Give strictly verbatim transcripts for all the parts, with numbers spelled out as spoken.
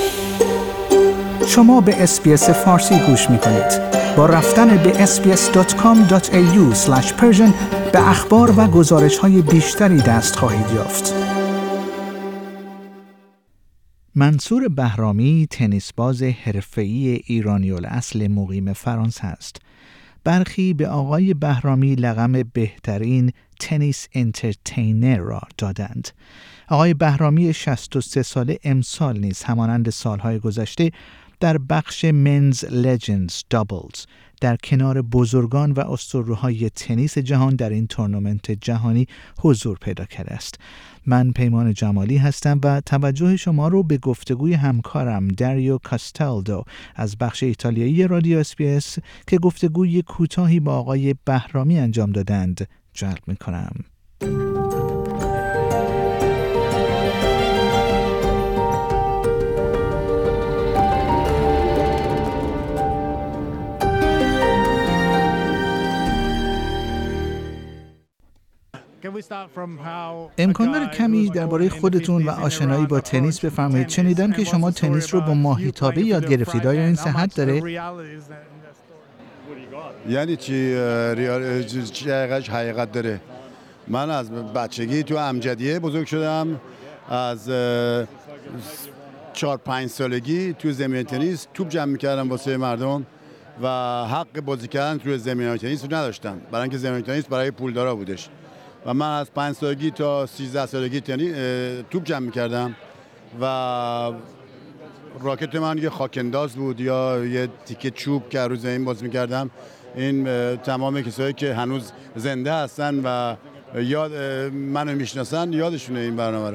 شما به اس‌بی‌اس فارسی گوش می‌کنید. با رفتن به اس بی اس دات کام دات ای یو اسلش پرشن به اخبار و گزارش‌های بیشتری دست خواهید یافت. منصور بهرامی تنیسباز حرفه‌ای ایرانی‌الاصل مقیم فرانسه است. برخی به آقای بهرامی لقب بهترین تنیس انترتینر را دادند. آقای بهرامی شصت و سه ساله امسال نیز همانند سالهای گذشته در بخش منز لجندز دابلز در کنار بزرگان و اسطوره‌های تنیس جهان در این تورنمنت جهانی حضور پیدا کرده است. من پیمان جمالی هستم و توجه شما رو به گفتگوی همکارم دریو کاستالدو از بخش ایتالیایی رادیو اس بی اس که گفتگوی کوتاهی با آقای بهرامی انجام دادند جلب می‌کنم. امکان داره کمی درباره خودتون و آشنایی با تنیس بفرمایید؟ شنیدم که شما تنیس رو با ماهیتابه یاد گرفتید. آیا این صحت داره؟ یعنی چی ریال چی حقیقت داره؟ من از بچگی تو امجدیه بزرگ شدم. از چهار پنج سالگی تو زمین تنیس توپ جمع می‌کردم واسه مردم و حق بازی کردن توی زمین تنیس رو نداشتم، برای اینکه زمین تنیس برای پولدارا بودش. و من از پنج سالگی تا سیزده سالگی تنیس توپ جمع می‌کردم و راکت من یه خاکنداز بود یا یه تیکه چوب که رو زمین باز می‌کردم. این تمام کسایی که هنوز زنده هستن و یاد منو میشناسن یادشونه این برنامه رو.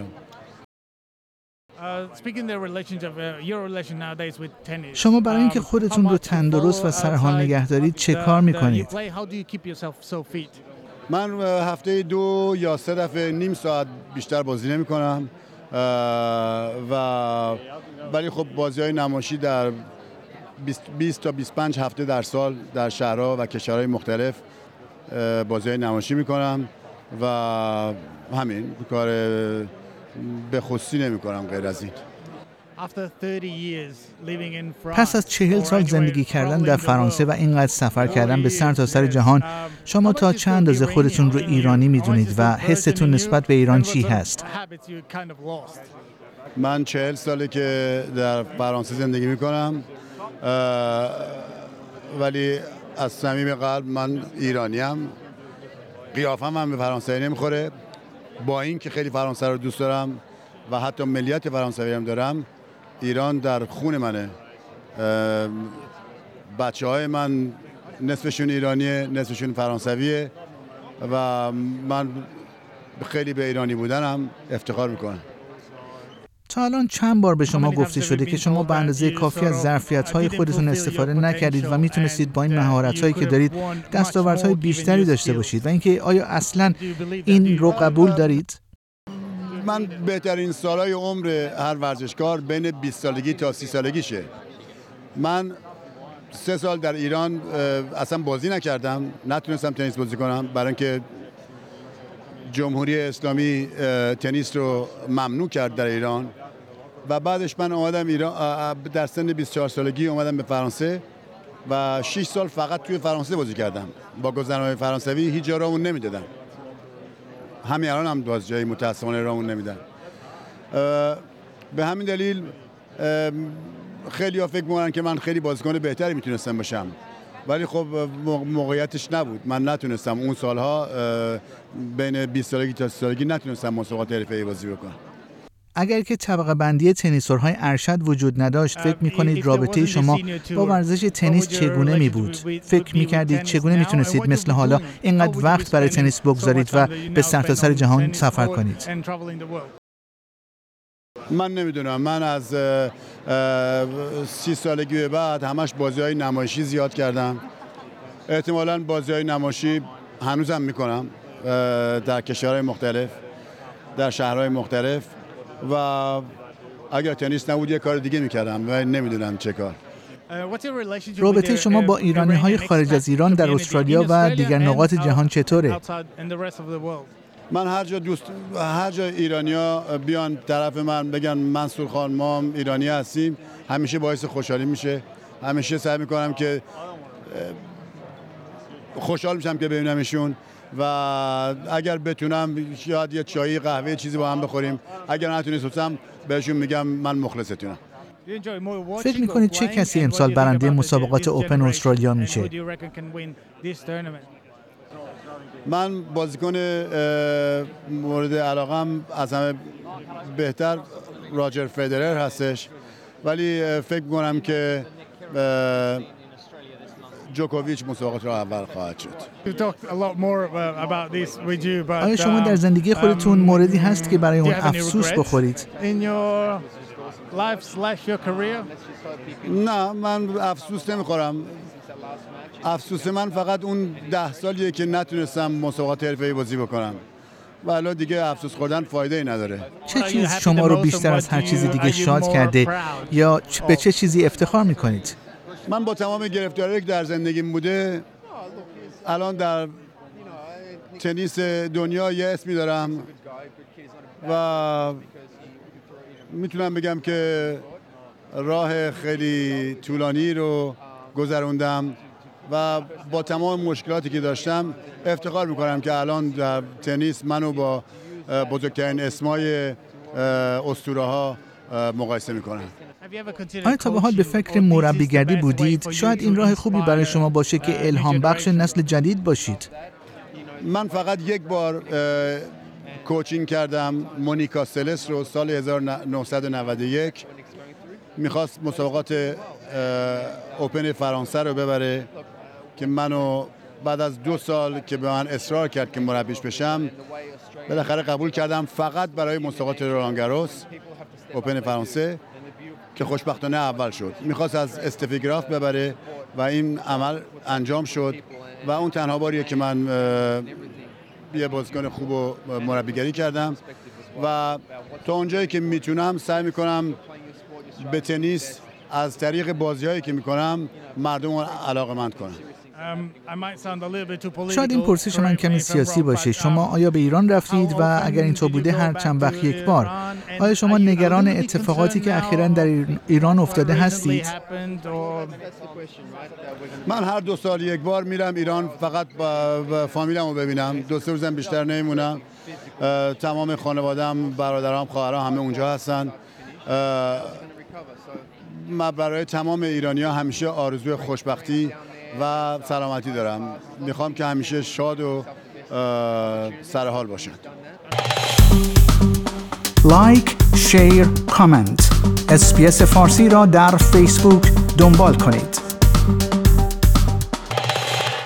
شما برای اینکه خودتون رو تندرست و سرحال نگه دارید چه کار میکنید؟ من هفته دو یا سه دفعه نیم ساعت بیشتر بازی نمی کنم و ولی خب بازی های نمایشی در بیست تا بیست و پنج هفته در سال در شهرها و کشورهای مختلف بازی های نمایشی می کنم و همین کار به خصوصی نمی کنم غیر از این. پس از چهل سال زندگی کردن در فرانسه و اینقدر سفر کردن به سر تا سر جهان، شما تا چند اندازه خودتون رو ایرانی میدونید و حستون نسبت به ایران چی هست؟ من چهل ساله که در فرانسه زندگی میکنم ولی از صمیم قلب من ایرانیم. قیافم هم به فرانسوی نمیخوره، با این که خیلی فرانسه رو دوست دارم و حتی ملیت فرانسوی هم دارم. ایران در خون منه. بچه های من نصفشون ایرانیه، نصفشون فرانسویه و من خیلی به ایرانی بودنم افتخار میکنم. تا الان چند بار به شما گفته شده که شما به اندازه کافی از ظرفیت‌های خودتون استفاده نکردید و میتونستید با این مهارت‌هایی که دارید دستاوردهای بیشتری داشته باشید و اینکه آیا اصلاً این رو قبول دارید؟ من بهترین سالهای عمر هر ورزشکار بین بیست سالگی تا سی سالگیشه. من سه سال در ایران اصلا بازی نکردم، نتونستم تنیس بازی کنم برای اینکه جمهوری اسلامی تنیس رو ممنوع کرد در ایران و بعدش من اومدم ایران. در سن بیست و چهار سالگی اومدم به فرانسه و شش سال فقط توی فرانسه بازی کردم. با گذرنامه فرانسوی هیچ جا راهمون نمیدادن. همین الان هم باز جایی متاسفانه راهمون نمیدن. به همین دلیل خیلی ها فکر می‌کنن که من خیلی بازیکن بهتری میتونستم باشم ولی خب موقعیتش نبود. من نتونستم اون سالها بین بیست سالگی تا سی سالگی نتونستم مسابقات حرفه‌ای بازی بکنم. اگر که طبقه بندی تنیسورهای ارشد وجود نداشت، فکر می‌کنید رابطه شما با ورزش تنیس چگونه می بود؟ فکر می‌کردید چگونه می‌تونستید مثل حالا اینقدر وقت برای تنیس بگذارید و به سرتاسر جهان سفر کنید؟ من نمیدونم. من از سی سالگی به بعد همش بازی‌های نمایشی زیاد کردم. احتمالاً بازی‌های نمایشی هنوزم می‌کنم در کشورهای مختلف، در شهرهای مختلف و اگر تنیس نبود یه کار دیگه می‌کردم و نمیدونم چه کار. رابطه شما با ایرانی‌های خارج از ایران در استرالیا و دیگر نقاط جهان چطوره؟ من هر جا دوست هر جا ایرانیا بیان طرف من بگن منصور خان ما ایرانی هستیم، همیشه باعث خوشحالی میشه. همیشه سعی میکنم که خوشحال میشم که ببینمشون و اگر بتونم شاید یه چایی قهوه چیزی با هم بخوریم. اگر نتونستم بهشون میگم من مخلصتونم. فکر میکنید چه کسی امسال برنده مسابقات اوپن استرالیا میشه؟ من بازیکن مورد علاقم از همه بهتر راجر فدرر هستش، ولی فکر میکنم که جوکوویچ مسابقات را اول خواهد شد. آیا شما در زندگی خودتون موردی هست که برای اون افسوس بخورید؟ نه، من افسوس نمیخورم. افسوس من فقط اون ده سالیه که نتونستم مسابقات حرفه‌ای بازی بکنم. و الان دیگه افسوس خوردن فایده ای نداره. چه چیز شما رو بیشتر از هر چیز دیگه شاد کرده یا به چه چیزی افتخار میکنید؟ من با تمام گرفتاری‌ای که در زندگیم بوده الان در تنیس دنیا یه اسمی دارم و میتونم بگم که راه خیلی طولانی رو گذروندم و با تمام مشکلاتی که داشتم افتخار میکنم که الان در تنیس منو با بزرگترین اسمای اسطوره ها مقایسه میکنم. آیا تا به حال به فکر مربیگری بودید؟ شاید این راه خوبی برای شما باشه که الهام بخش نسل جدید باشید. من فقط یک بار کوچینگ کردم مونیکا سلس رو سال هزار و نهصد و نود و یک. میخواست مسابقات اوپن فرانسه رو ببره که منو بعد از دو سال که به من اصرار کرد که مربیش بشم بالاخره قبول کردم، فقط برای مسابقات رولان گاروس اوپن فرانسه که خوشبختانه اول شد. میخواست از استفی گراف ببره و این عمل انجام شد و اون تنها باریه که من یه بازیکن خوب و مربیگری کردم و تا اونجایی که میتونم سعی میکنم به تنیس از طریق بازی‌هایی که میکنم مردم رو علاقه‌مند کنم. شاید این پرسش من کمی سیاسی باشه. شما آیا به ایران رفتید و اگر اینطور بوده هر چند وقت یک بار، آیا شما نگران اتفاقاتی که اخیراً در ایران افتاده هستید؟ من هر دو سال یک بار میرم ایران فقط با فامیلم رو ببینم. دو سه روزم بیشتر نمیمونم. تمام خانواده‌ام، برادرام، خواهرام همه اونجا هستن. من برای تمام ایرانی‌ها همیشه آرزوی خوشبختی و سلامتی دارم. میخوام که همیشه شاد و سرحال باشن. لایک، شیر، کامنت. اس بی اس فارسی را در فیسبوک دنبال کنید.